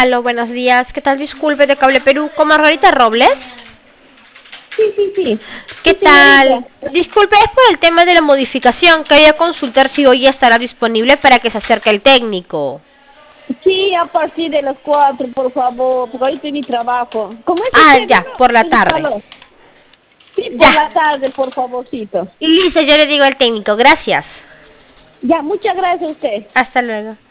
Aló, buenos días. ¿Qué tal? Disculpe, de Cable Perú, ¿con Margarita Robles? Sí. ¿Qué Sí, señorita. tal? Disculpe, es por el tema de la modificación. Quería consultar si hoy ya estará disponible para que se acerque el técnico. Sí, a partir de las 4, por favor, porque ahorita es mi trabajo. ¿Cómo es Ah, usted? ya, Bueno, por la tarde. dígalo. Sí, por Ya. la tarde, por favorcito. Y listo, yo le digo al técnico. Gracias. Ya, muchas gracias a usted. Hasta luego.